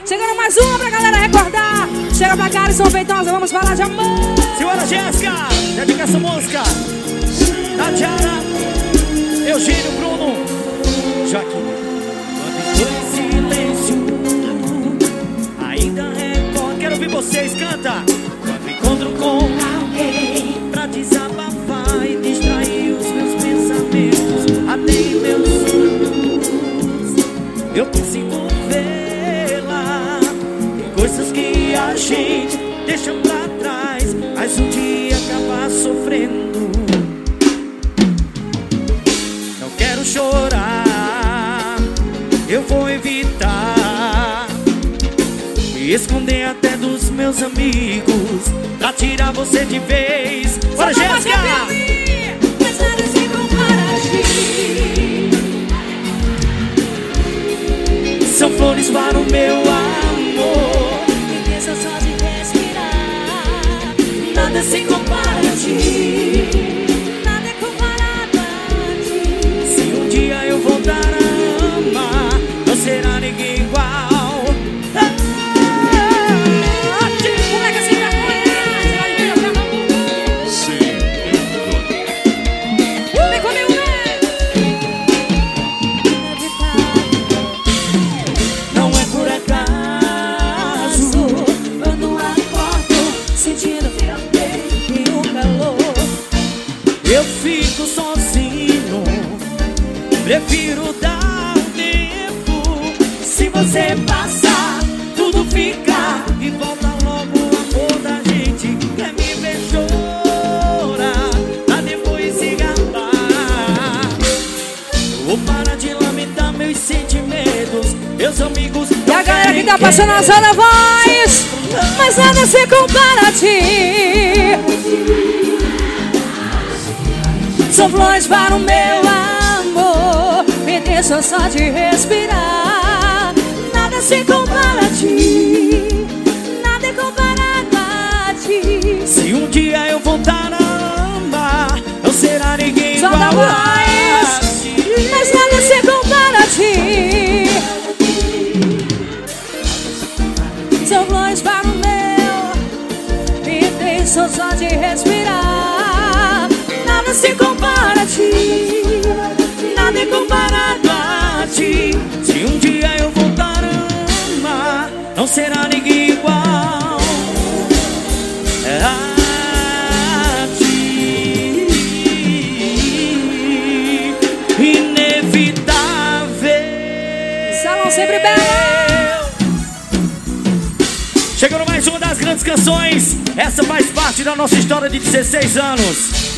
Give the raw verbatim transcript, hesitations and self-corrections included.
Chegando mais uma pra galera recordar. Chega pra cá, São Feitosa, vamos falar de amor. Senhora Jéssica, dedica essa música. Tatiana, Eugênio, Bruno, Joaquim. Quando estou em silêncio, ainda recordo. Quero ouvir vocês, canta. Quando encontro com alguém pra desabafar e distrair os meus pensamentos, até em meus sonhos eu consigo vê-la. Tem coisas que a gente deixa pra trás, mas um dia acaba sofrendo. Não quero chorar, eu vou evitar me esconder até dos meus amigos pra tirar você de vez. Bora, Jéssica! Mas nada se compara a ti. São flores para o meu amor, Me deixa só de respirar. nada se compara a ti. Nada é comparado a ti. Se um dia eu voltar a amar, não será ninguém igual. Moleque sem vergonha, vem comigo, né? Não é por acaso, Eu não acordo sentindo teu peito e o calor. eu fico sozinho, prefiro dar um tempo. Se você passar, tudo fica e volta logo o amor da gente. Quer me ver chorar, pra depois se gabar. Vou parar de lamentar meus sentimentos, meus amigos. E a galera que tá passando a zona voz, mas nada se compara a ti. São flores para o meu amor, me deixa só de respirar. Nada se compara a ti, nada é comparado a ti. Se um dia eu voltar a amar, não será ninguém Só igual dá a voz, ti. mas nada se compara a ti. São flores para o meu, me deixa só de respirar. Nada se compara a ti, Nada é comparado a ti. Se um dia eu voltar a amar, não será ninguém igual a ti. Inevitável. Salão sempre belo. Chegando mais uma das grandes canções. Essa faz parte da nossa história de dezesseis anos.